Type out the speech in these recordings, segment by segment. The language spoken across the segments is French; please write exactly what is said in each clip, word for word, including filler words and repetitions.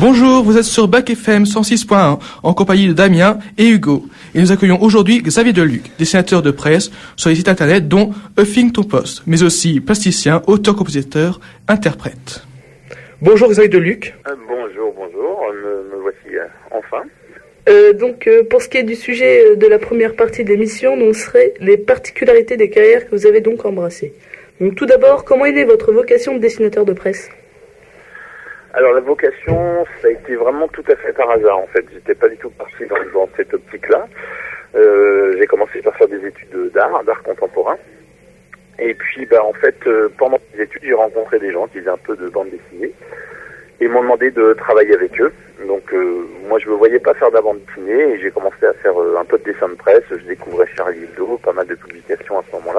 Bonjour, vous êtes sur Bac F M cent six point un en compagnie de Damien et Hugo. Et nous accueillons aujourd'hui Xavier Deluc, dessinateur de presse sur les sites internet dont Huffington Post, mais aussi plasticien, auteur-compositeur, interprète. Bonjour Xavier Deluc. Euh, bonjour, bonjour, me, me voici euh, enfin. Euh, donc euh, pour ce qui est du sujet de la première partie de l'émission, donc seraient les particularités des carrières que vous avez donc embrassées. Donc tout d'abord, comment est née votre vocation de dessinateur de presse ? Alors la vocation, ça a été vraiment tout à fait par hasard en fait. J'étais pas du tout parti dans, dans cette optique-là. Euh, j'ai commencé par faire des études d'art, d'art contemporain. Et puis bah en fait, euh, pendant mes études, j'ai rencontré des gens qui faisaient un peu de bande dessinée et m'ont demandé de travailler avec eux. Donc euh, moi je me voyais pas faire de la bande dessinée et j'ai commencé à faire euh, un peu de dessin de presse. Je découvrais Charlie Hebdo, pas mal de publications à ce moment-là.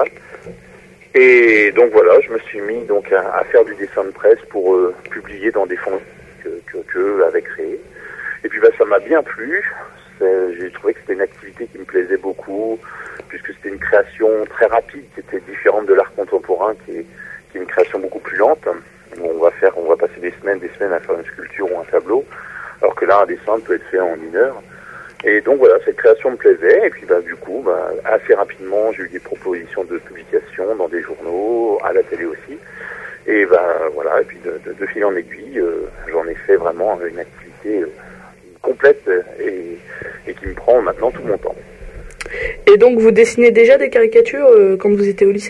Et donc voilà, je me suis mis donc à, à faire du dessin de presse pour euh, publier dans des fonds que, que, que avait créés. Et puis bah ça m'a bien plu. C'est, j'ai trouvé que c'était une activité qui me plaisait beaucoup, puisque c'était une création très rapide, qui était différente de l'art contemporain, qui est, qui est une création beaucoup plus lente. Où on va faire, on va passer des semaines, des semaines à faire une sculpture ou un tableau, alors que là un dessin peut être fait en une heure. Et donc voilà, cette création me plaisait, et puis bah du coup, bah, assez rapidement, j'ai eu des propositions de publication dans des journaux, à la télé aussi. Et bah voilà, et puis de, de, de fil en aiguille, euh, j'en ai fait vraiment une activité euh, complète et, et qui me prend maintenant tout mon temps. Et donc vous dessinez déjà des caricatures euh, quand vous étiez au lycée ?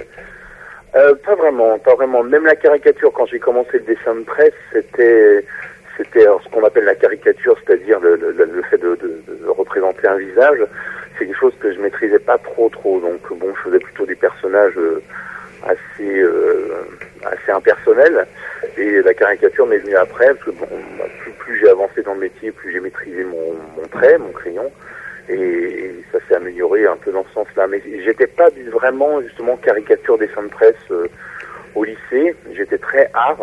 euh, Pas vraiment, pas vraiment. Même la caricature, quand j'ai commencé le dessin de presse, c'était... C'était ce qu'on appelle la caricature, c'est-à-dire le, le, le fait de, de, de représenter un visage. C'est quelque chose que je maîtrisais pas trop trop. Donc bon, je faisais plutôt des personnages assez euh, assez impersonnels. Et la caricature m'est venue après, parce que bon, plus, plus j'ai avancé dans le métier, plus j'ai maîtrisé mon, mon trait, mon crayon. Et, et ça s'est amélioré un peu dans ce sens-là. Mais j'étais pas vraiment justement caricature dessin de presse euh, au lycée. J'étais très art.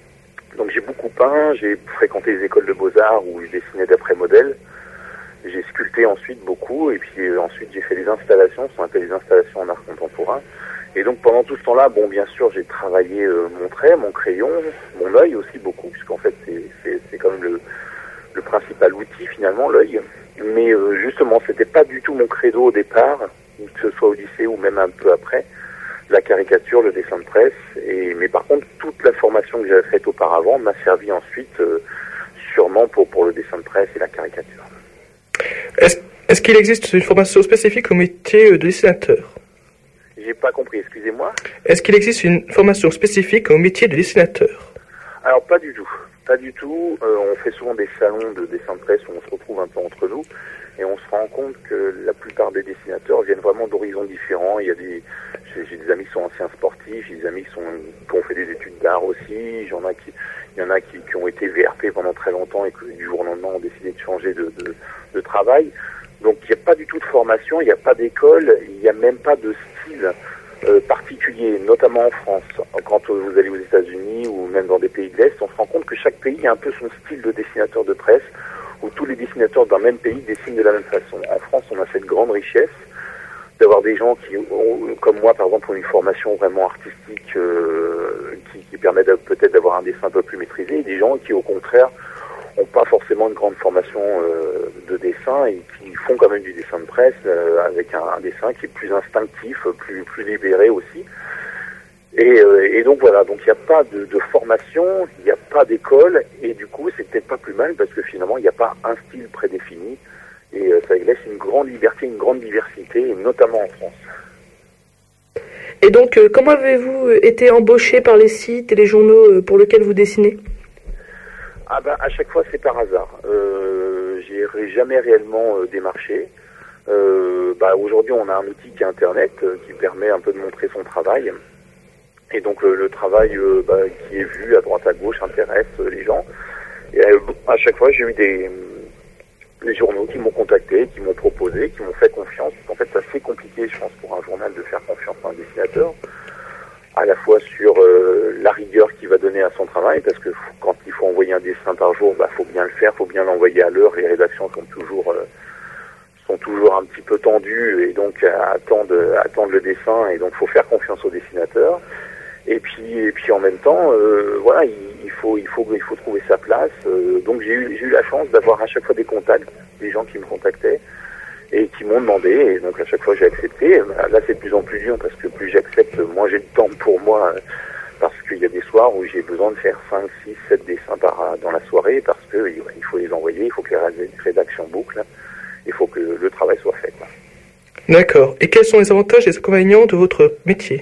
Donc j'ai beaucoup peint, j'ai fréquenté les écoles de beaux-arts où je dessinais d'après modèle. J'ai sculpté ensuite beaucoup et puis euh, ensuite j'ai fait des installations, ce qu'on appelle les installations en art contemporain. Et donc pendant tout ce temps-là, bon bien sûr j'ai travaillé euh, mon trait, mon crayon, mon œil aussi beaucoup, puisqu'en fait c'est, c'est, c'est quand même le, le principal outil finalement, l'œil. Mais euh, justement c'était pas du tout mon credo au départ, que ce soit au lycée ou même un peu après. La caricature, le dessin de presse, et mais par contre toute la formation que j'avais faite auparavant m'a servi ensuite euh, sûrement pour pour le dessin de presse et la caricature. Est-ce, est-ce qu'il existe une formation spécifique au métier de dessinateur ? J'ai pas compris, excusez-moi. Est-ce qu'il existe une formation spécifique au métier de dessinateur ? Alors pas du tout, pas du tout. Euh, on fait souvent des salons de dessin de presse où on se retrouve un peu entre nous. Et on se rend compte que la plupart des dessinateurs viennent vraiment d'horizons différents. Il y a des, j'ai, j'ai des amis qui sont anciens sportifs, j'ai des amis qui sont, qui ont fait des études d'art aussi. J'en ai qui, il y en a qui, qui ont été V R P pendant très longtemps et qui du jour au lendemain ont décidé de changer de, de, de travail. Donc il n'y a pas du tout de formation, il n'y a pas d'école, il n'y a même pas de style euh, particulier, notamment en France. Quand vous allez aux États-Unis ou même dans des pays de l'Est, on se rend compte que chaque pays a un peu son style de dessinateur de presse, où tous les dessinateurs d'un même pays dessinent de la même façon. En France, on a cette grande richesse d'avoir des gens qui, ont, comme moi, par exemple, ont une formation vraiment artistique euh, qui, qui permet de, peut-être d'avoir un dessin un peu plus maîtrisé, et des gens qui, au contraire, n'ont pas forcément une grande formation euh, de dessin et qui font quand même du dessin de presse euh, avec un, un dessin qui est plus instinctif, plus, plus libéré aussi. Et, euh, et donc voilà, donc il n'y a pas de, de formation, il n'y a pas d'école, et du coup c'est peut-être pas plus mal parce que finalement il n'y a pas un style prédéfini, et euh, ça laisse une grande liberté, une grande diversité, et notamment en France. Et donc euh, comment avez-vous été embauché par les sites et les journaux euh, pour lesquels vous dessinez ? Ah ben à chaque fois c'est par hasard, euh, j'ai jamais réellement euh, démarché. Euh, bah, aujourd'hui on a un outil qui est Internet euh, qui permet un peu de montrer son travail. Et donc le, le travail euh, bah, qui est vu à droite à gauche intéresse euh, les gens. Et euh, à chaque fois j'ai eu des, des journaux qui m'ont contacté, qui m'ont proposé, qui m'ont fait confiance. En fait c'est assez compliqué je pense pour un journal de faire confiance à un dessinateur, à la fois sur euh, la rigueur qu'il va donner à son travail, parce que quand il faut envoyer un dessin par jour, bah faut bien le faire, faut bien l'envoyer à l'heure. Les rédactions sont toujours euh, sont toujours un petit peu tendues et donc attendent attendent le dessin, et donc faut faire confiance au dessinateur. Et puis, et puis en même temps, euh, voilà, il, il faut, il faut, il faut trouver sa place. Euh, donc eu, j'ai eu la chance d'avoir à chaque fois des contacts, des gens qui me contactaient et qui m'ont demandé, et donc à chaque fois j'ai accepté. Là c'est de plus en plus dur parce que plus j'accepte, moins j'ai de temps pour moi, parce qu'il y a des soirs où j'ai besoin de faire cinq, six, sept dessins par, dans la soirée, parce que il faut les envoyer, il faut que les rédactions bouclent, il faut que le travail soit fait. D'accord. Et quels sont les avantages et les inconvénients de votre métier?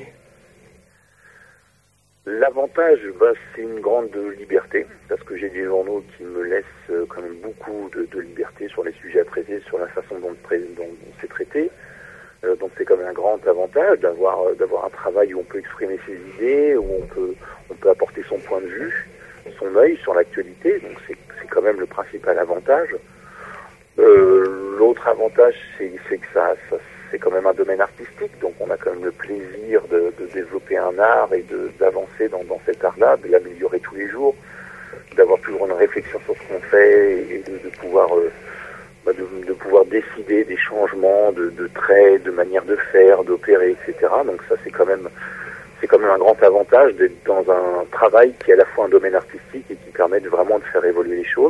L'avantage, bah, c'est une grande liberté, parce que j'ai des journaux qui me laissent euh, quand même beaucoup de, de liberté sur les sujets à traiter, sur la façon dont, dont, dont c'est traité. Euh, donc c'est quand même un grand avantage d'avoir euh, d'avoir un travail où on peut exprimer ses idées, où on peut on peut apporter son point de vue, son œil sur l'actualité. Donc c'est c'est quand même le principal avantage. Euh, l'autre avantage, c'est c'est que ça, ça c'est quand même un domaine artistique, donc on a quand même le plaisir de, de développer un art et de d'avancer dans, dans cet art-là, de l'améliorer tous les jours, d'avoir toujours une réflexion sur ce qu'on fait et de, de pouvoir euh, bah de, de pouvoir décider des changements de, de traits, de manière de faire, d'opérer, et cetera. Donc ça c'est quand même c'est quand même un grand avantage d'être dans un travail qui est à la fois un domaine artistique et qui permet de vraiment de faire évoluer les choses.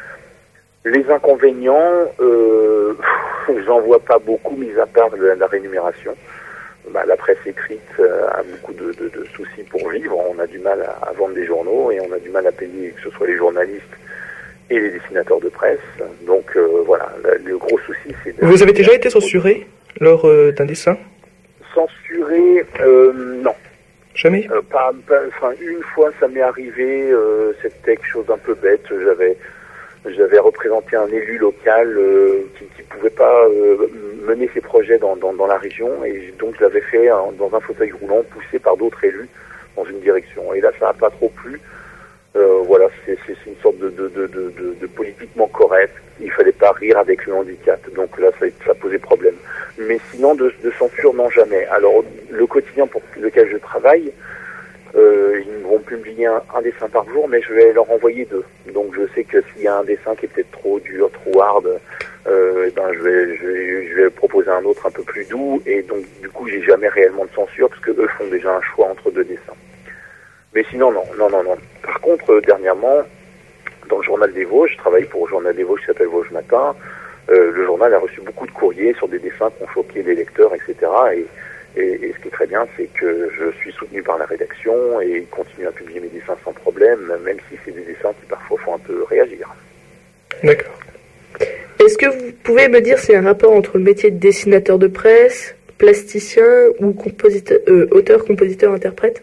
Les inconvénients, euh, j'en vois pas beaucoup, mis à part la, la rémunération. Bah, la presse écrite euh, a beaucoup de, de, de soucis pour vivre. On a du mal à, à vendre des journaux et on a du mal à payer, que ce soit les journalistes et les dessinateurs de presse. Donc euh, voilà, le, le gros souci, c'est... Vous avez déjà été censuré lors euh, d'un dessin? Censuré, euh, non. Jamais euh, pas, pas, enfin, une fois, ça m'est arrivé, euh, c'était quelque chose d'un peu bête. J'avais... J'avais représenté un élu local euh, qui ne pouvait pas euh, mener ses projets dans, dans, dans la région, et donc je l'avais fait hein, dans un fauteuil roulant poussé par d'autres élus dans une direction. Et là, ça n'a pas trop plu. Euh, voilà, c'est une sorte de, de, de, de, de politiquement correct. Il fallait pas rire avec le handicap. Donc là, ça, ça posait problème. Mais sinon, de, de censure, non, jamais. Alors, le quotidien pour lequel je travaille, Euh, ils vont publier un, un dessin par jour, mais je vais leur envoyer deux. Donc je sais que s'il y a un dessin qui est peut-être trop dur, trop hard, euh, ben je vais, je vais, je vais proposer un autre un peu plus doux. Et donc du coup, j'ai jamais réellement de censure parce que eux font déjà un choix entre deux dessins. Mais sinon, non, non, non, non. Par contre, euh, dernièrement, dans le journal des Vosges, je travaille pour le journal des Vosges qui s'appelle Vosges Matin. Euh, le journal a reçu beaucoup de courriers sur des dessins qui ont choqué les lecteurs, et cetera. Et Et, et ce qui est très bien, c'est que je suis soutenu par la rédaction et ils continuent à publier mes dessins sans problème, même si c'est des dessins qui parfois font un peu réagir. D'accord. Est-ce que vous pouvez me dire s'il y a un rapport entre le métier de dessinateur de presse, plasticien ou compositeur, euh, auteur, compositeur, interprète?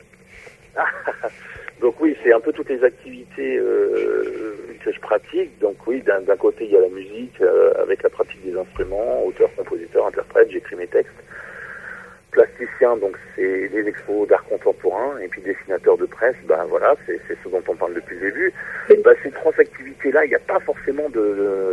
Donc oui, c'est un peu toutes les activités euh, que je pratique. Donc oui, d'un côté, il y a la musique euh, avec la pratique des instruments, auteur, compositeur, interprète, j'écris mes textes. Plasticien, donc c'est les expos d'art contemporain, et puis dessinateur de presse, ben voilà, c'est ce dont on parle depuis le début. Ben, ces trois activités-là, il n'y a pas forcément de,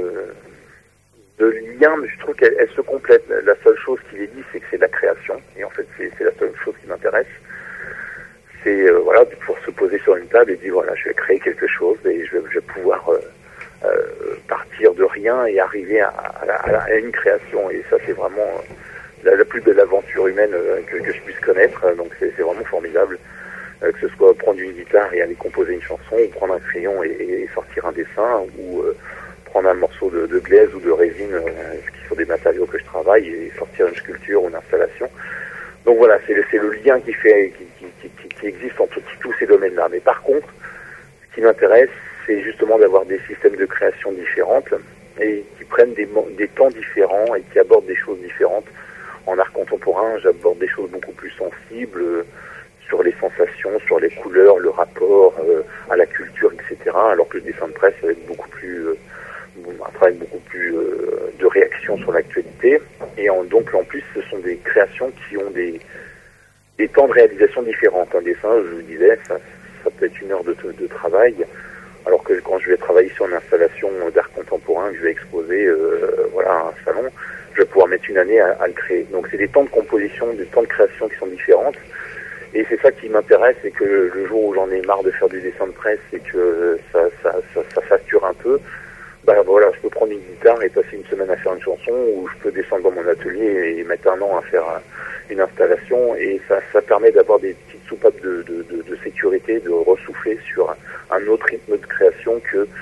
de lien, mais je trouve qu'elles se complètent. La seule chose qui les dit, c'est que c'est de la création, et en fait c'est la seule chose qui m'intéresse. C'est euh, voilà, de pouvoir se poser sur une table et dire voilà, je vais créer quelque chose et je vais, je vais pouvoir euh, euh, partir de rien et arriver à, à, à, à une création, et ça c'est vraiment... Euh, La, la plus belle aventure humaine euh, que, que je puisse connaître, donc c'est vraiment formidable, euh, que ce soit prendre une guitare et aller composer une chanson, ou prendre un crayon et, et sortir un dessin, ou euh, prendre un morceau de, de glaise ou de résine, euh, qui sont des matériaux que je travaille, et sortir une sculpture ou une installation. Donc voilà, c'est le, le lien qui, fait, qui, qui, qui, qui existe entre tous ces domaines-là. Mais par contre, ce qui m'intéresse, c'est justement d'avoir des systèmes de création différentes, et qui prennent des, des temps différents et qui abordent des choses différentes. En art contemporain, j'aborde des choses beaucoup plus sensibles euh, sur les sensations, sur les couleurs, le rapport euh, à la culture, et cetera. Alors que le dessin de presse va être beaucoup plus, euh, un travail beaucoup plus euh, de réaction sur l'actualité. Et en, donc en plus, ce sont des créations qui ont des, des temps de réalisation différents. Un dessin, je vous disais, ça, ça peut être une heure de, de travail. Alors que quand je vais travailler sur une installation d'art contemporain que je vais exposer, euh, voilà, à un salon, je vais pouvoir mettre une année à, à le créer. Donc c'est des temps de composition, des temps de création qui sont différentes. Et c'est ça qui m'intéresse, c'est que le jour où j'en ai marre de faire du dessin de presse et que ça, ça, ça, ça sature un peu, bah voilà, je peux prendre une guitare et passer une semaine à faire une chanson, ou je peux descendre dans mon atelier et mettre un an à faire une installation. Et ça, ça permet d'avoir des petites soupapes de, de, de, de sécurité, de ressouffler sur un autre rythme de création que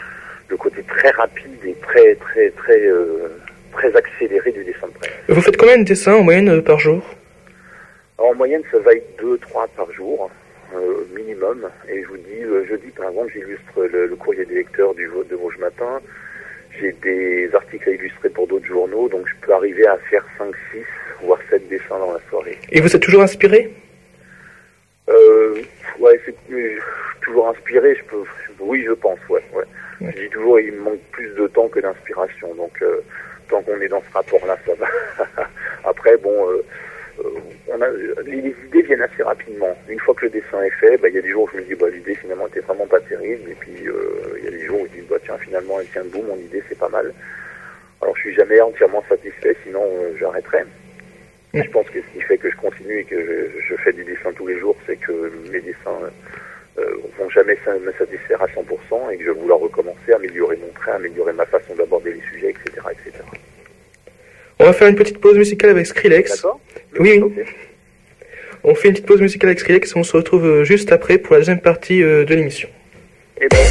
le côté très rapide et très très très euh, très accéléré du dessin de presse. Vous faites combien de dessins en moyenne euh, par jour? Alors, en moyenne, ça va être deux trois par jour, euh, minimum. Et je vous dis, le jeudi, par exemple, j'illustre le, le courrier des lecteurs du, de Vosges Matin. J'ai des articles à illustrer pour d'autres journaux, donc je peux arriver à faire cinq six, voire sept dessins dans la soirée. Et vous êtes toujours inspiré? Euh, ouais, c'est euh, toujours inspiré, je peux, oui, je pense, ouais, ouais. ouais. Je dis toujours, il me manque plus de temps que d'inspiration, donc euh, tant qu'on est dans ce rapport-là, ça va. Après, bon, euh, euh, on a, les, les idées viennent assez rapidement. Une fois que le dessin est fait, bah, il y a des jours où je me dis, bah, l'idée finalement était vraiment pas terrible, et puis euh, il y a des jours où je dis, bah, tiens, finalement, elle tient debout, mon idée, c'est pas mal. Alors, je suis jamais entièrement satisfait, sinon euh, j'arrêterai. Je pense que ce qui fait que je continue et que je, je fais des dessins tous les jours, c'est que mes dessins euh, vont jamais me satisfaire à cent pour cent et que je vais vouloir recommencer, améliorer mon trait, améliorer ma façon d'aborder les sujets, et cetera, et cetera. On va faire une petite pause musicale avec Skrillex. D'accord. Oui, okay. On fait une petite pause musicale avec Skrillex et on se retrouve juste après pour la deuxième partie de l'émission. Et bon.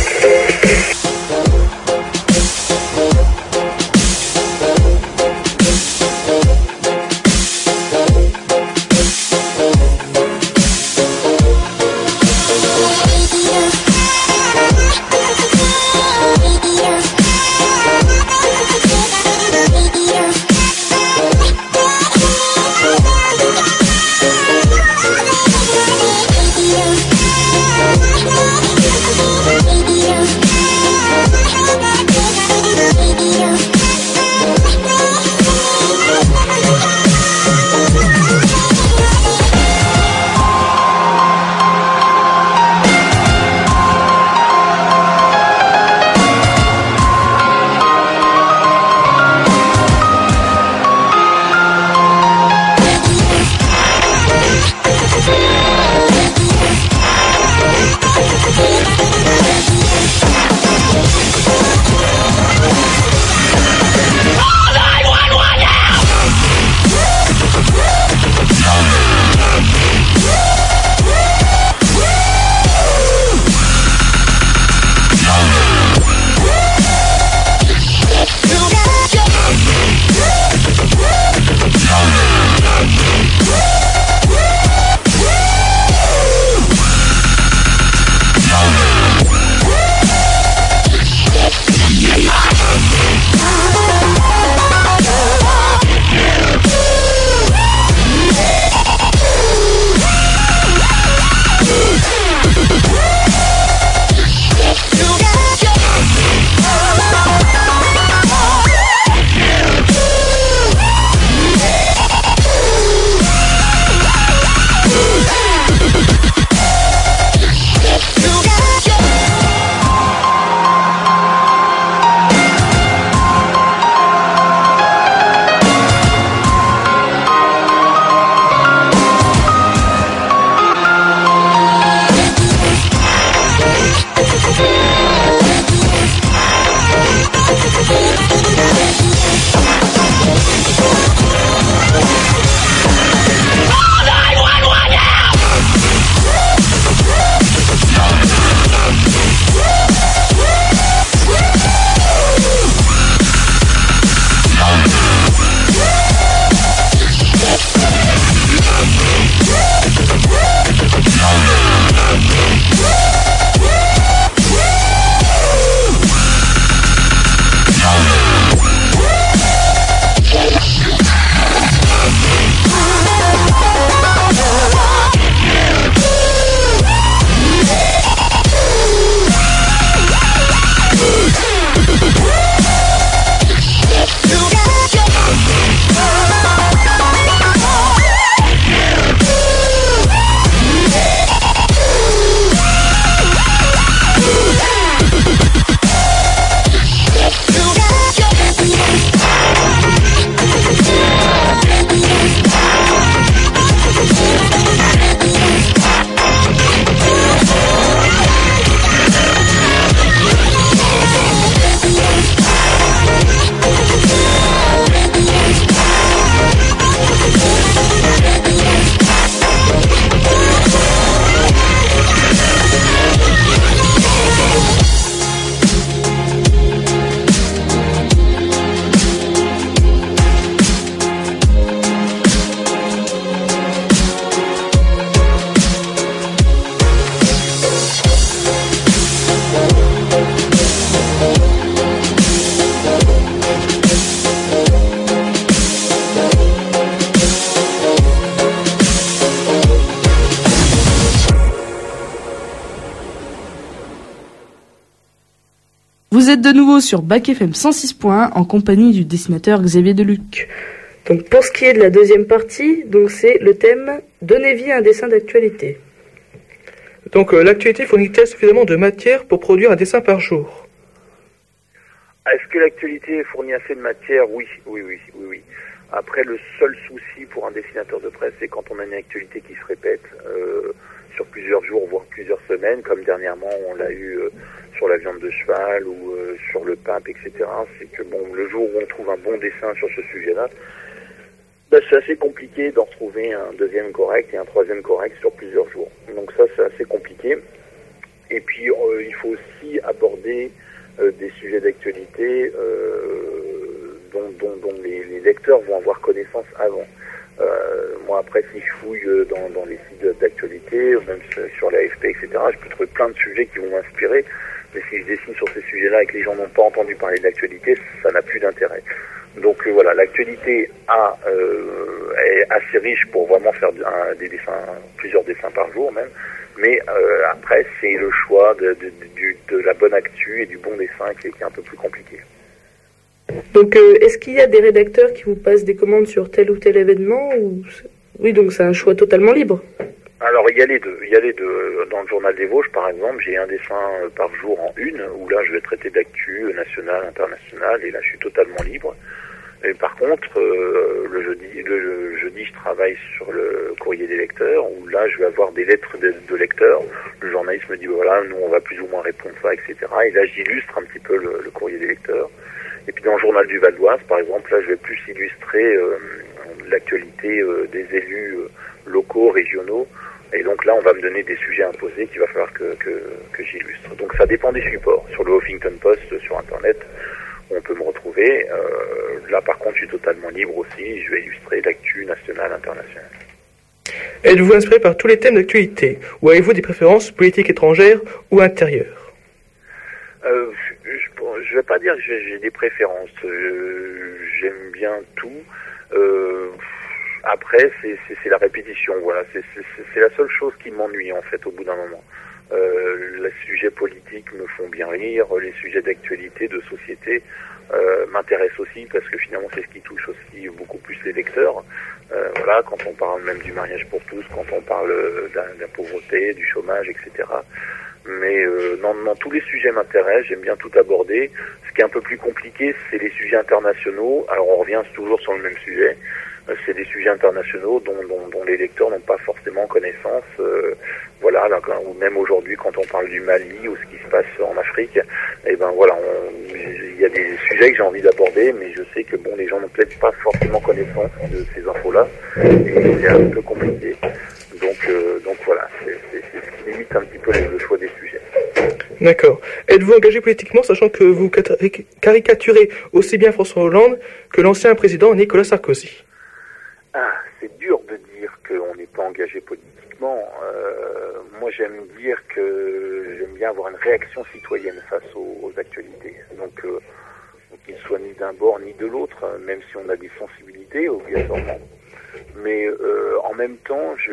Yeah. Vous êtes de nouveau sur Bac F M cent six point un en compagnie du dessinateur Xavier Deluc. Donc pour ce qui est de la deuxième partie, donc c'est le thème « Donner vie à un dessin d'actualité ». Donc euh, l'actualité fournit-elle suffisamment de matière pour produire un dessin par jour? Est-ce que l'actualité fournit assez de matière? Oui, oui, oui, oui, oui. Après, le seul souci pour un dessinateur de presse, c'est quand on a une actualité qui se répète euh, sur plusieurs jours, voire plusieurs semaines, comme dernièrement on l'a eu euh, sur la viande de cheval ou euh, sur le pape, et cetera. C'est que bon, le jour où on trouve un bon dessin sur ce sujet-là, bah, c'est assez compliqué d'en retrouver un deuxième correct et un troisième correct sur plusieurs jours. Donc ça, c'est assez compliqué. Et puis, euh, il faut aussi aborder euh, des sujets d'actualité euh, dont, dont, dont les, les lecteurs vont avoir connaissance avant. Euh, moi, après, si je fouille dans, dans les sites d'actualité, même sur la F P, et cetera, je peux trouver plein de sujets qui vont m'inspirer. Mais si je dessine sur ces sujets-là et que les gens n'ont pas entendu parler de l'actualité, ça n'a plus d'intérêt. Donc euh, voilà, l'actualité a, euh, est assez riche pour vraiment faire un, des dessins, plusieurs dessins par jour même. Mais euh, après, c'est le choix de, de, de, de la bonne actu et du bon dessin qui est, qui est un peu plus compliqué. Donc euh, est-ce qu'il y a des rédacteurs qui vous passent des commandes sur tel ou tel événement ou... Oui, donc c'est un choix totalement libre. Alors il y a les deux. Il y a les deux. Dans le journal des Vosges, par exemple, j'ai un dessin par jour en une, où là je vais traiter d'actu nationale, internationale, et là je suis totalement libre. Et par contre, euh, le jeudi, le jeudi, je travaille sur le courrier des lecteurs, où là, je vais avoir des lettres de, de lecteurs. Le journaliste me dit, voilà, nous, on va plus ou moins répondre ça, et cetera. Et là, j'illustre un petit peu le, le courrier des lecteurs. Et puis, dans le journal du Val d'Oise, par exemple, là, je vais plus illustrer euh, l'actualité euh, des élus euh, locaux, régionaux. Et donc là, on va me donner des sujets imposés qu'il va falloir que, que, que j'illustre. Donc, ça dépend des supports. Sur le Huffington Post, sur Internet, on peut me retrouver. Euh, là, par contre, je suis totalement libre aussi. Je vais illustrer l'actu nationale, internationale. Êtes-vous inspiré par tous les thèmes d'actualité? Ou avez-vous des préférences politiques étrangères ou intérieures? euh, Je ne vais pas dire que j'ai des préférences. Euh, J'aime bien tout. Euh, après, c'est la répétition. Voilà, c'est la seule chose qui m'ennuie, en fait, au bout d'un moment. Euh, les sujets politiques me font bien rire, les sujets d'actualité, de société euh, m'intéressent aussi parce que finalement c'est ce qui touche aussi beaucoup plus les lecteurs. Euh, voilà, quand on parle même du mariage pour tous, quand on parle de la pauvreté, du chômage, et cetera. Mais euh, non, non, tous les sujets m'intéressent, j'aime bien tout aborder. Ce qui est un peu plus compliqué, c'est les sujets internationaux. Alors on revient toujours sur le même sujet. C'est des sujets internationaux dont, dont, dont les lecteurs n'ont pas forcément connaissance. Euh, voilà, là, quand, ou même aujourd'hui, quand on parle du Mali ou ce qui se passe en Afrique, eh ben voilà, il y a des sujets que j'ai envie d'aborder, mais je sais que bon, les gens n'ont peut-être pas forcément connaissance de ces infos-là, et c'est un peu compliqué. Donc, euh, donc voilà, c'est ce qui limite un petit peu le choix des sujets. D'accord. Êtes-vous engagé politiquement, sachant que vous caricaturez aussi bien François Hollande que l'ancien président Nicolas Sarkozy? Ah, c'est dur de dire qu'on n'est pas engagé politiquement. Euh, moi, j'aime dire que j'aime bien avoir une réaction citoyenne face aux, aux actualités. Donc, euh, qu'il ne soit ni d'un bord ni de l'autre, même si on a des sensibilités, obligatoirement. Mais euh, en même temps, je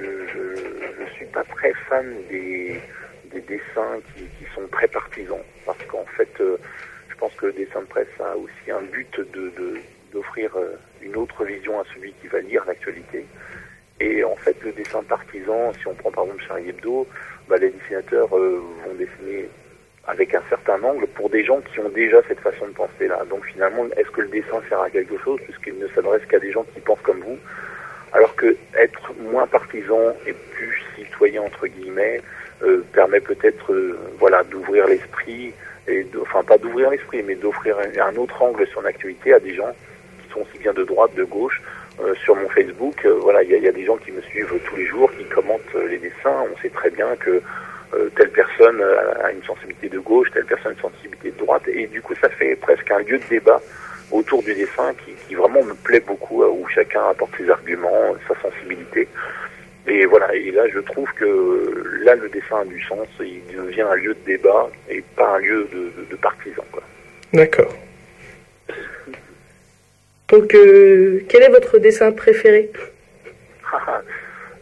ne suis pas très fan des, des dessins qui, qui sont très partisans. Parce qu'en fait, euh, je pense que le dessin de presse a aussi un but de... de d'offrir une autre vision à celui qui va lire l'actualité. Et en fait, le dessin partisan, si on prend par exemple Charlie Hebdo, bah, les dessinateurs euh, vont dessiner avec un certain angle pour des gens qui ont déjà cette façon de penser-là. Donc finalement, est-ce que le dessin sert à quelque chose puisqu'il ne s'adresse qu'à des gens qui pensent comme vous? Alors que être moins partisan et plus citoyen, entre guillemets, euh, permet peut-être euh, voilà, d'ouvrir l'esprit, et de, enfin pas d'ouvrir l'esprit, mais d'offrir un, un autre angle sur l'actualité à des gens aussi bien de droite, de gauche. Euh, sur mon Facebook, euh, voilà, il y, y a des gens qui me suivent tous les jours, qui commentent euh, les dessins. On sait très bien que euh, telle personne a une sensibilité de gauche, telle personne a une sensibilité de droite, et du coup ça fait presque un lieu de débat autour du dessin qui, qui vraiment me plaît beaucoup, euh, où chacun apporte ses arguments, sa sensibilité. Et voilà, et là je trouve que là le dessin a du sens, il devient un lieu de débat et pas un lieu de, de, de partisan, quoi. D'accord. Donc, euh, quel est votre dessin préféré?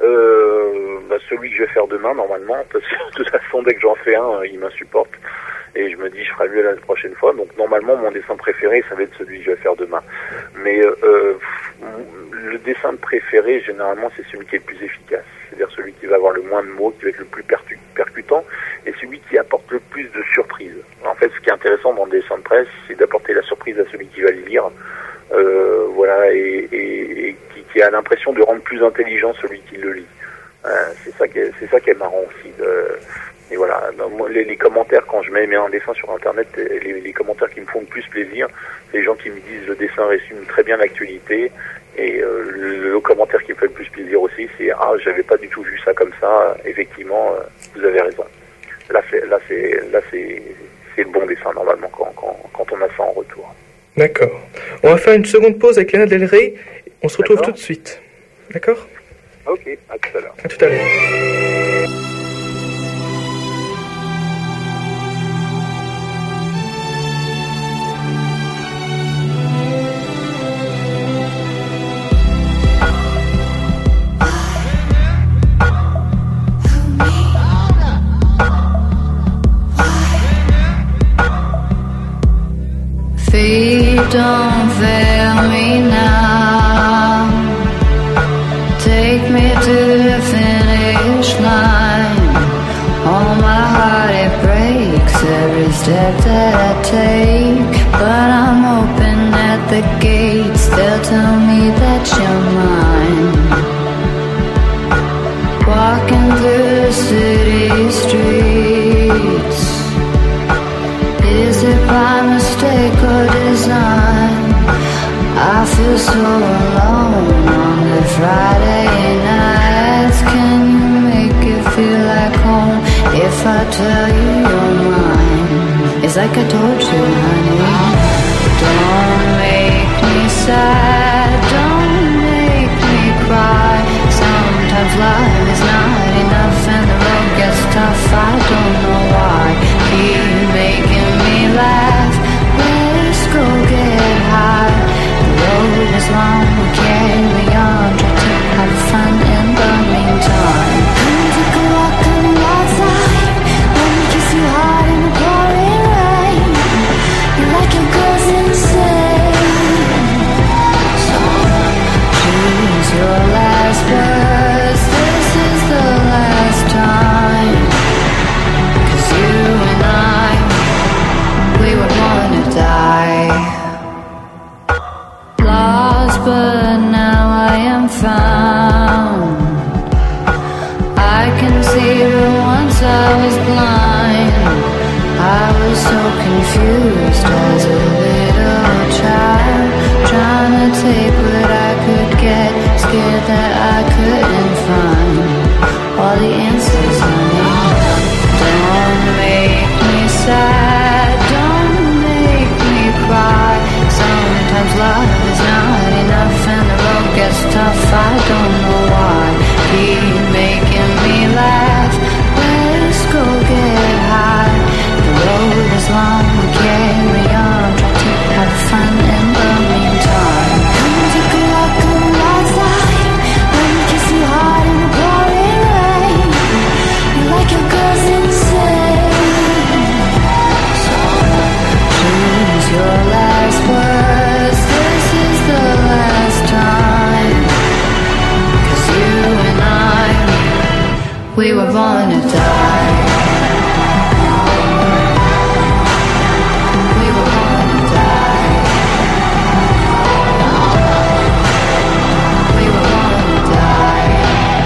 euh, bah, Celui que je vais faire demain, normalement, parce que de toute façon, dès que j'en fais un, il m'insupporte. et je me dis je ferai mieux la prochaine fois. Donc normalement mon dessin préféré ça va être celui que je vais faire demain. Mais euh, le dessin préféré généralement c'est celui qui est le plus efficace, c'est-à-dire celui qui va avoir le moins de mots, qui va être le plus percu- percutant et celui qui apporte le plus de surprise. En fait ce qui est intéressant dans le dessin de presse c'est d'apporter la surprise à celui qui va le lire, euh, voilà, et, et, et qui, qui a l'impression de rendre plus intelligent celui qui le lit. Euh, c'est ça qui est, c'est ça qui est marrant aussi. De, et voilà, les, les commentaires quand je mets, mets un dessin sur internet, les, les commentaires qui me font le plus plaisir, c'est les gens qui me disent le dessin résume très bien l'actualité. Et euh, le, le commentaire qui me fait le plus plaisir aussi, c'est ah j'avais pas du tout vu ça comme ça. Effectivement, euh, vous avez raison. Là c'est là c'est là c'est c'est le bon dessin normalement quand quand quand on a ça en retour. D'accord. On va faire une seconde pause avec Lana Del Rey. On se retrouve D'accord. tout de suite. D'accord ? Ok, à tout à l'heure. À tout à l'heure. Feet don't fail me now. Take me to the finish line. Oh, my heart, it breaks every step that I take. But I'm hoping at the gates they'll tell me that you're mine. Walking through the city streets, is it by mistake or design? I feel so alone on the Friday nights. Can you make it feel like home if I tell you you're mine? It's like I told you, honey. Don't make me sad, don't make me cry. Sometimes life is not enough and the road gets tough. I don't know why. Keep making me laugh. Let's go get high. The road is long, we'll carry on. Try to have fun in the meantime. Come take a walk on the outside. Let me kiss you hard in the pouring rain. You like your girls insane. So choose your last words. This is the last time. 'Cause you and I, we were born to die. Lost, but now I am found. I can see, but once I was blind. I was so confused as a little child, trying to take what I could get, scared that I couldn't find all the answers I need. Don't make me sad, don't make me cry. Sometimes love is not enough and the road gets tough. I don't know why. Keep making me laugh. Let's go get high. The road is long, we'll carry on. Try to have fun in the meantime. Come take a walk on the outside. Let me kiss you hard in the pouring rain. You like your girls insane. So choose your last words. This is the last time. 'Cause you and I, we were born to die. We were born to die. We were born to die.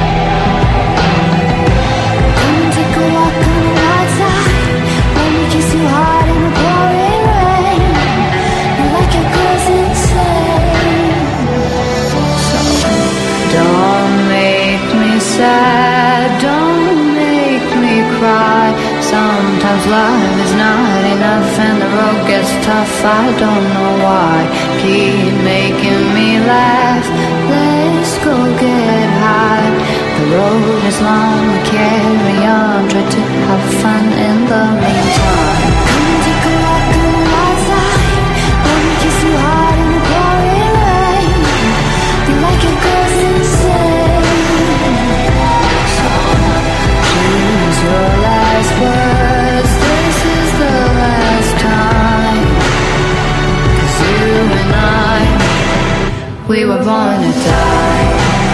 Come and take a walk on the outside. Let me kiss you hard in the pouring rain. You like your girls insane. So don't make me sad, don't make me cry. Sometimes love is not enough and the road gets tough. I don't know why. Keep making me laugh. Let's go get high. The road is long, we carry on. Try to have fun in the meantime. Come and take a walk on the outside. Let me kiss you hard in the pouring rain. You like your girls insane. So choose your last words. This is the last We were born to die.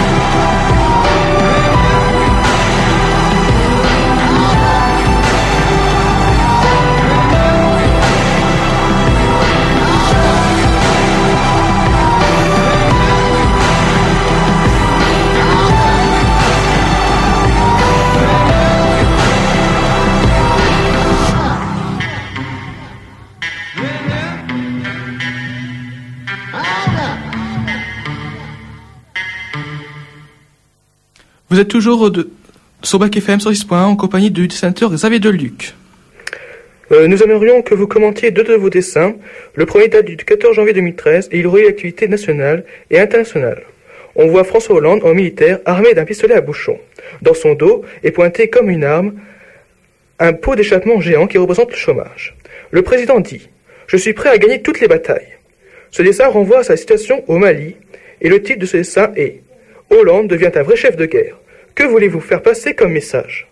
Vous êtes toujours de, sur Bac F M cent six point un en compagnie du dessinateur Xavier Deluc. Euh, nous aimerions que vous commentiez deux de vos dessins. Le premier date du quatorze janvier deux mille treize et il relie l'actualité nationale et internationale. On voit François Hollande en militaire armé d'un pistolet à bouchon. Dans son dos est pointé comme une arme un pot d'échappement géant qui représente le chômage. Le président dit « Je suis prêt à gagner toutes les batailles ». Ce dessin renvoie à sa situation au Mali et le titre de ce dessin est « Hollande devient un vrai chef de guerre ». Que voulez-vous faire passer comme message?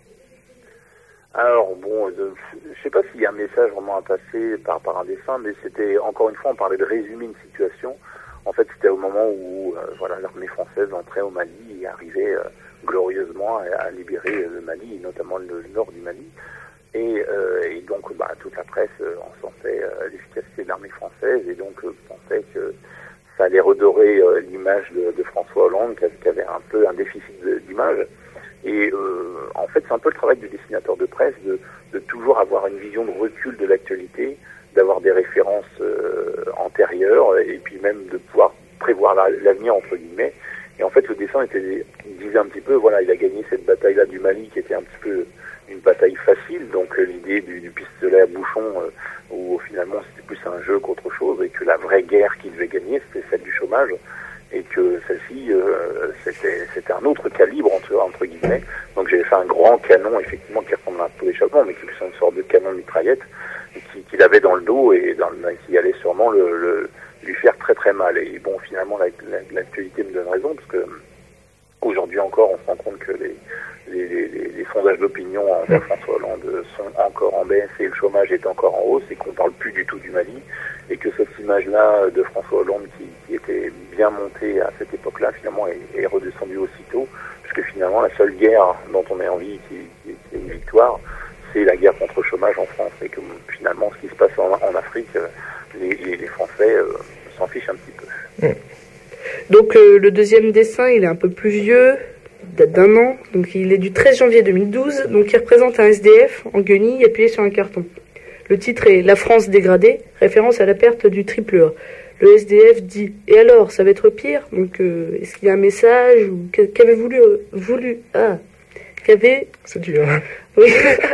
Alors bon, je ne sais pas s'il y a un message vraiment à passer par, par un dessin, mais c'était, encore une fois, on parlait de résumer une situation. En fait, c'était au moment où euh, voilà, l'armée française entrait au Mali et arrivait euh, glorieusement à, à libérer le Mali, et notamment le, le nord du Mali. Et, euh, et donc, bah, toute la presse euh, en sentait euh, l'efficacité de l'armée française et donc euh, pensait que ça allait redorer euh, l'image de, de François Hollande, qui, qui avait un peu un déficit d'image. Et euh, en fait, c'est un peu le travail du dessinateur de presse de, de toujours avoir une vision de recul de l'actualité, d'avoir des références euh, antérieures et puis même de pouvoir prévoir l'avenir, entre guillemets. Et en fait, le dessin était, il disait un petit peu, voilà, il a gagné cette bataille-là du Mali qui était un petit peu une bataille facile, donc euh, l'idée du, du pistolet à bouchon euh, où finalement c'était plus un jeu qu'autre chose et que la vraie guerre qu'il devait gagner c'était celle du chômage et que celle-ci euh, c'était c'était un autre calibre entre, entre guillemets. Donc j'avais fait un grand canon effectivement qui ressemble à un pot d'échappement mais qui est une sorte de canon mitraillette qu'il qui avait dans le dos et dans, qui allait sûrement le, le, lui faire très très mal. Et bon, finalement l'actualité me donne raison parce que aujourd'hui encore on se rend compte que les Les, les, les sondages d'opinion envers François Hollande sont encore en baisse et le chômage est encore en hausse et qu'on parle plus du tout du Mali et que cette image-là de François Hollande qui, qui était bien montée à cette époque-là finalement est, est redescendue aussitôt puisque finalement la seule guerre dont on ait envie qui, qui, qui est une victoire c'est la guerre contre le chômage en France et que finalement ce qui se passe en, en Afrique les, les, les Français euh, s'en fichent un petit peu. Mmh. Donc euh, le deuxième dessin il est un peu plus vieux, date d'un an, donc il est du treize janvier deux mille douze, donc il représente un S D F en guenille appuyé sur un carton. Le titre est « La France dégradée », référence à la perte du triple A. Le S D F dit « Et alors, ça va être pire ?» Donc euh, est-ce qu'il y a un message ou qu'avez voulu voulu ah qu'avait c'est dur hein. Oui.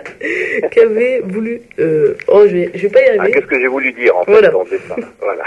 qu'avait voulu euh... oh je vais je vais pas y arriver. Ah, qu'est-ce que j'ai voulu dire en fait voilà. dans le dessin. Voilà.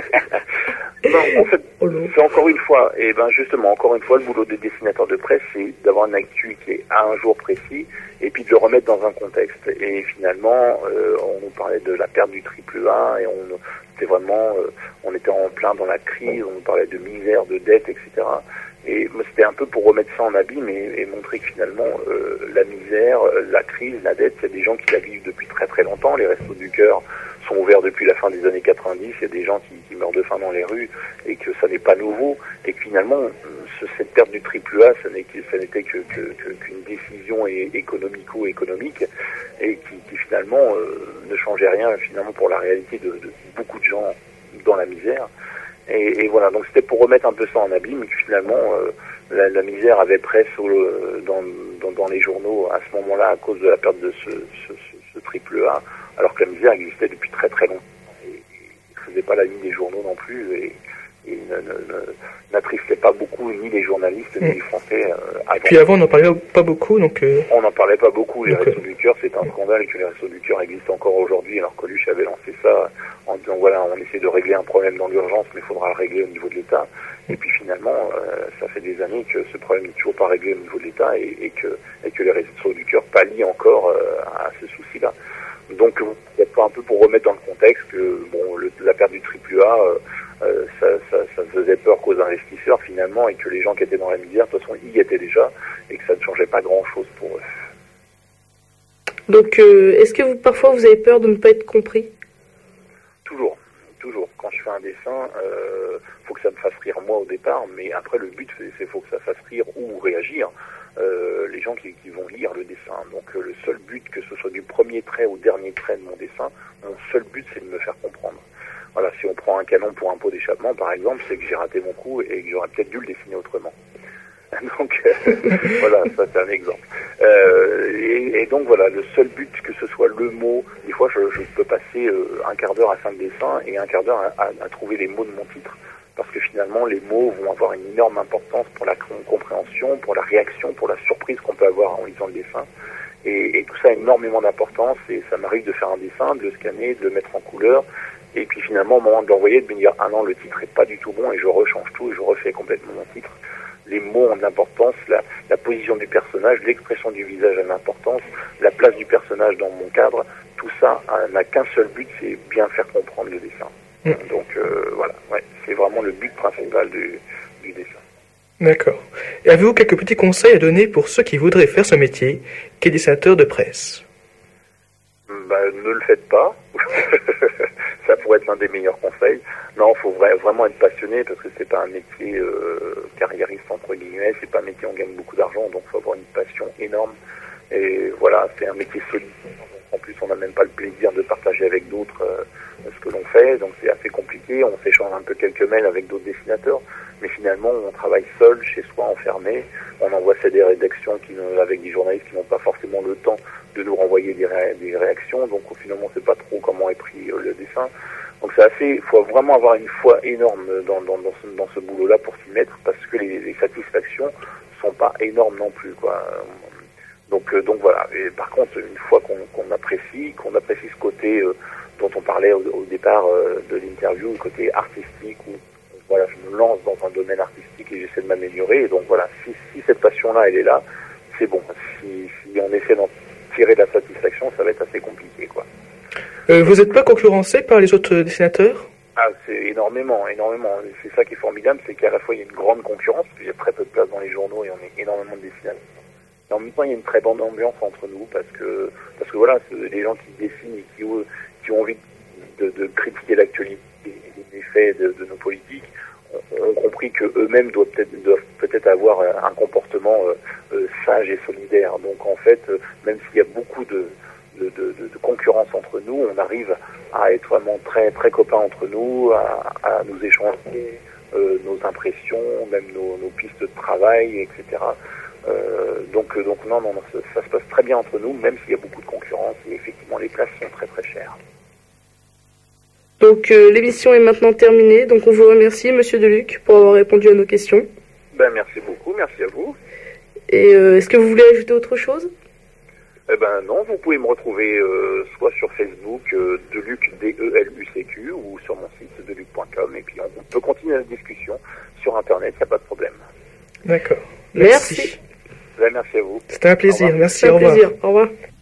Non, en fait, oh c'est encore une fois, et ben justement, encore une fois, le boulot des dessinateurs de presse, c'est d'avoir une actu qui est à un jour précis, et puis de le remettre dans un contexte. Et finalement, euh, on nous parlait de la perte du triple A, et on, c'était vraiment, euh, on était en plein dans la crise, on nous parlait de misère, de dette, et cetera. Et c'était un peu pour remettre ça en abîme et, et montrer que finalement, euh, la misère, la crise, la dette, il y a des gens qui la vivent depuis très très longtemps. Les Restos du Cœur sont ouverts depuis la fin des années quatre-vingt-dix. Il y a des gens qui, qui meurent de faim dans les rues et que ça n'est pas nouveau. Et que finalement, ce, cette perte du triple A, ça n'était que, que, que, qu'une décision économico-économique et qui, qui finalement euh, ne changeait rien finalement pour la réalité de, de beaucoup de gens dans la misère. Et, et voilà, donc c'était pour remettre un peu ça en abîme, et que finalement euh, la, la misère avait presse au, dans, dans, dans les journaux à ce moment-là à cause de la perte de ce, ce, ce, ce triple A, alors que la misère existait depuis très très longtemps et, et ne faisait pas la ligne des journaux non plus et, et n'attristait pas beaucoup ni les journalistes ni les Français. Euh, et puis avant on n'en parlait pas beaucoup, donc euh... on n'en parlait pas beaucoup. Les donc, Restos du Cœur, c'est un scandale que les Restos du Cœur existent encore aujourd'hui, alors que Coluche avait lancé ça en disant voilà, on essaie de régler un problème dans l'urgence, mais il faudra le régler au niveau de l'État. Et puis finalement, euh, ça fait des années que ce problème n'est toujours pas réglé au niveau de l'État et, et que et que les Restos du Cœur pallient encore euh, à ce souci-là. Donc c'est un peu pour remettre dans le contexte que bon, le, la perte du triple A, euh, euh, ça, ça, ça faisait peur qu'aux investisseurs finalement, et que les gens qui étaient dans la misère, de toute façon, y étaient déjà, et que ça ne changeait pas grand-chose pour eux. Donc, euh, est-ce que vous, parfois vous avez peur de ne pas être compris ? Toujours, toujours, quand je fais un dessin, euh, faut que ça me fasse rire moi au départ, mais après le but c'est, c'est faut que ça fasse rire ou réagir euh, les gens qui, qui vont lire le dessin. Donc euh, le seul but, que ce soit du premier trait au dernier trait de mon dessin, mon seul but c'est de me faire comprendre. Voilà, si on prend un canon pour un pot d'échappement par exemple, c'est que j'ai raté mon coup et que j'aurais peut-être dû le dessiner autrement. Donc euh, voilà, ça c'est un exemple. Euh, et, et donc voilà, le seul but, que ce soit le mot, des fois je, je peux passer euh, un quart d'heure à faire le dessin et un quart d'heure à, à, à trouver les mots de mon titre, parce que finalement les mots vont avoir une énorme importance pour la compréhension, pour la réaction, pour la surprise qu'on peut avoir en lisant le dessin. Et, et tout ça a énormément d'importance, et ça m'arrive de faire un dessin, de le scanner, de le mettre en couleur, et puis finalement au moment de l'envoyer, de me dire ah non, le titre est pas du tout bon, et je rechange tout et je refais complètement mon titre. Les mots ont de l'importance, la, la position du personnage, l'expression du visage a de l'importance, la place du personnage dans mon cadre, tout ça n'a qu'un seul but, c'est bien faire comprendre le dessin. Mmh. Donc euh, voilà, ouais, c'est vraiment le but principal du, du dessin. D'accord. Et avez-vous quelques petits conseils à donner pour ceux qui voudraient faire ce métier, qu'est dessinateur de presse? Bah, ne le faites pas. Ça pourrait être l'un des meilleurs conseils. Non, il faut vra- vraiment être passionné, parce que c'est pas un métier euh, carriériste entre guillemets, c'est pas un métier où on gagne beaucoup d'argent, donc il faut avoir une passion énorme. Et voilà, c'est un métier solide. En plus, on n'a même pas le plaisir de partager avec d'autres euh, ce que l'on fait, donc c'est assez compliqué. On s'échange un peu quelques mails avec d'autres dessinateurs, mais finalement, on travaille seul, chez soi, enfermé. On envoie ça des rédactions qui, avec des journalistes qui n'ont pas forcément le temps de nous renvoyer des, ré- des réactions, donc finalement, on ne sait pas trop comment est pris euh, le dessin. Donc c'est assez, il faut vraiment avoir une foi énorme dans, dans, dans ce, dans ce boulot-là pour s'y mettre, parce que les, les satisfactions sont pas énormes non plus, quoi. Donc, euh, donc voilà. Et par contre, une fois qu'on, qu'on apprécie, qu'on apprécie ce côté euh, dont on parlait au, au départ euh, de l'interview, le côté artistique, où voilà, je me lance dans un domaine artistique et j'essaie de m'améliorer. Et donc voilà, si, si cette passion-là, elle est là, c'est bon. Si, si on essaie d'en tirer de la satisfaction, ça va être assez compliqué, quoi. Euh, vous n'êtes pas concurrencé par les autres dessinateurs? Ah, c'est énormément, énormément. C'est ça qui est formidable, c'est qu'à la fois il y a une grande concurrence, parce qu'il y a très peu de place dans les journaux et on est énormément de dessinateurs. Et en même temps, il y a une très bonne ambiance entre nous, parce que, parce que voilà, c'est des gens qui dessinent et qui, qui ont envie de, de critiquer l'actualité et les faits de, de nos politiques, ont compris que eux-mêmes doivent peut-être, doivent peut-être avoir un comportement euh, euh, sage et solidaire. Donc en fait, euh, même s'il y a beaucoup de De, de, de concurrence entre nous, on arrive à être vraiment très très copains entre nous, à, à nous échanger euh, nos impressions, même nos, nos pistes de travail, et cetera. Euh, donc donc non non, non ça, ça se passe très bien entre nous, même s'il y a beaucoup de concurrence et effectivement les places sont très très chères. Donc euh, l'émission est maintenant terminée, donc on vous remercie Monsieur Deluc pour avoir répondu à nos questions. Ben merci beaucoup, merci à vous. Et euh, est-ce que vous voulez ajouter autre chose? Eh ben non, vous pouvez me retrouver euh, soit sur Facebook, euh, Deluc, D E L U C Q, ou sur mon site deluc point com, et puis on, on peut continuer la discussion sur Internet, il n'y a pas de problème. D'accord. Merci. Merci. Ben, merci à vous. C'était un plaisir. Merci, C'est un au revoir. plaisir. Au revoir.